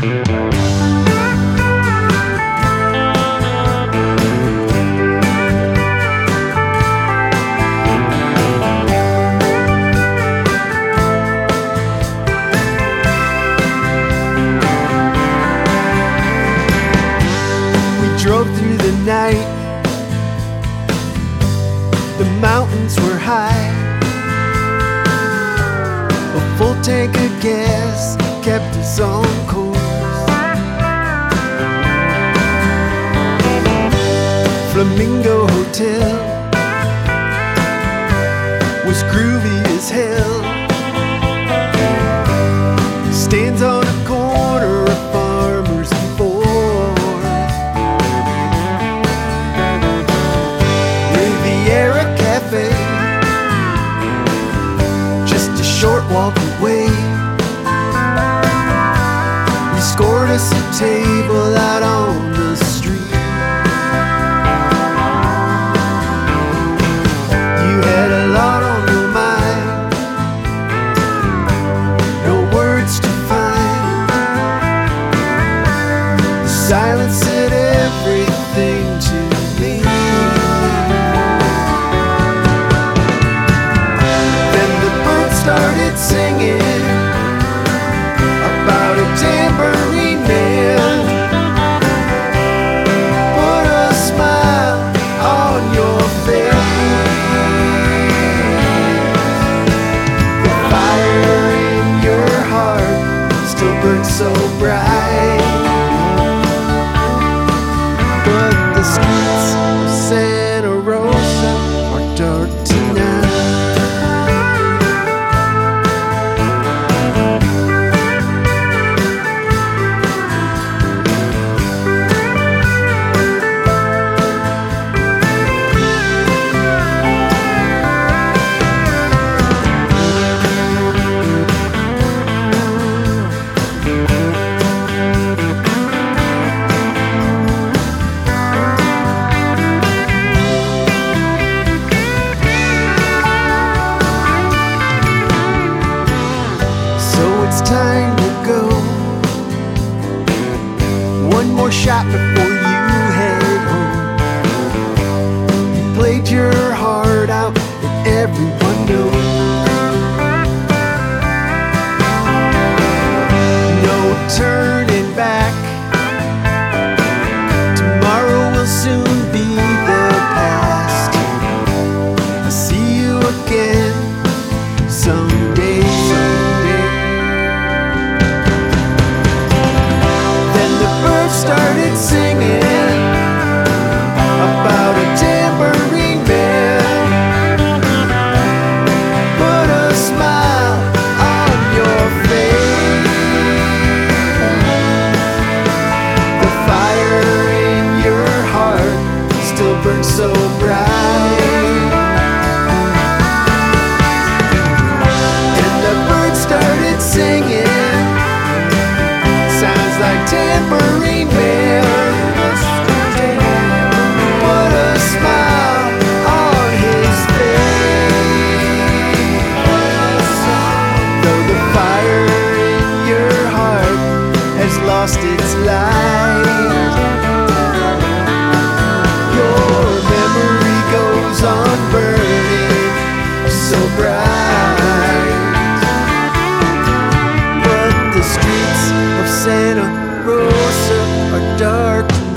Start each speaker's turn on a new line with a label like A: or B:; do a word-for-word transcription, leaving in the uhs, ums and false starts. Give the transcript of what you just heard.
A: Drove through the night. The mountains were high. A full tank of gas kept us on course. Flamingo Hotel was groovy as hell. Stands on a corner of Farmers and Ford. Just a short walk away. We scored us a table out on the street. You had a lot on your mind, no words to find. The silence said everything to me. Started singing about a tambourine man. Put a smile on your face. The fire in your heart still burns so bright. But the streets of Santa Rosa are dark tonight. It's time to go. One more shot before you head home. You played your heart out and everyone knows. No turning back. Tomorrow will soon be the past. I'll see you again someday. Started singing about a tambourine man. Put a smile on your face. The fire in your heart still burns so bright. And the birds started singing. Sounds like tambourine man. Put a smile on his face. Though the fire in your heart has lost its light, your memory goes on burning so bright. But the streets of Santa Rosa are dark.